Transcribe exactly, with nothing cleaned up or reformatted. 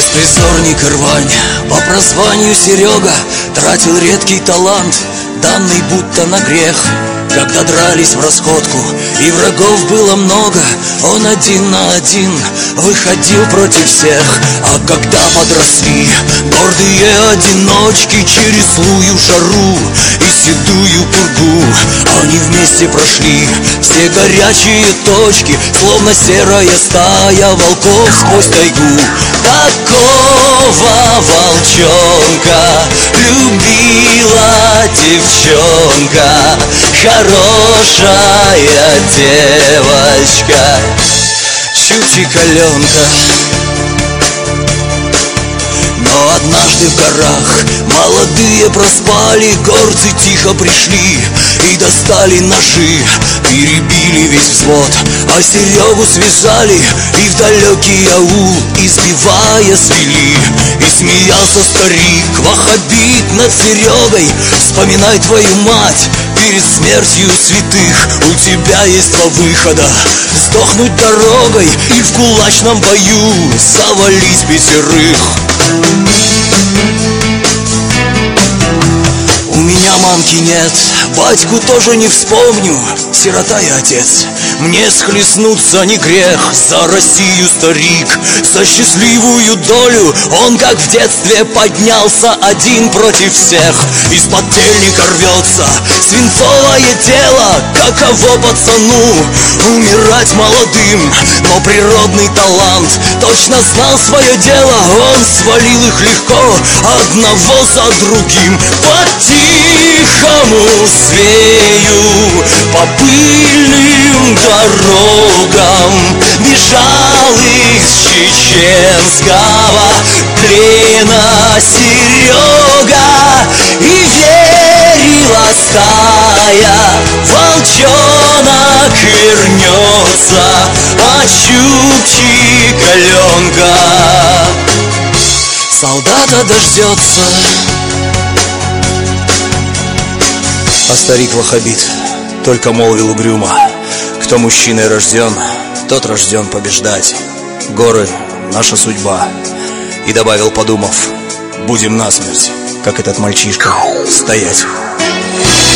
Беспризорник рвань, по прозванию Серега, тратил редкий талант, данный будто на грех. Когда дрались в расходку и врагов было много, он один на один выходил против всех. А когда подросли гордые одиночки через злую жару и седую пургу, они вместе прошли все горячие точки, словно серая стая волков сквозь тайгу. Такого волчонка любила девчонка, хорошая девочка, Чучикаленка. Но однажды в горах молодые проспали, горцы тихо пришли и достали ножи, перебили весь взвод, а Серегу связали и в далекий аул избивая свели. И смеялся старик ваххабит над Серегой: вспоминай твою мать перед смертью святых, у тебя есть два выхода: сдохнуть дорогой и в кулачном бою завалить пятерых. У меня мамки нет, батьку тоже не вспомню, сирота и отец. Мне схлестнуться не грех, за Россию старик, за счастливую долю он, как в детстве, поднялся один против всех. Из-под тельника рвется свинцовое тело, каково пацану умирать молодым. Но природный талант точно знал свое дело, он свалил их легко, одного за другим. По-тихому свею по пыльным дорогам бежал из чеченского плена Серега, и верила стая, волчонок вернется, а Чучикаленка солдата дождется. А старик ваххабит только молвил угрюмо: кто мужчиной рожден, тот рожден побеждать. Горы — наша судьба. И добавил, подумав: будем насмерть, как этот мальчишка, стоять.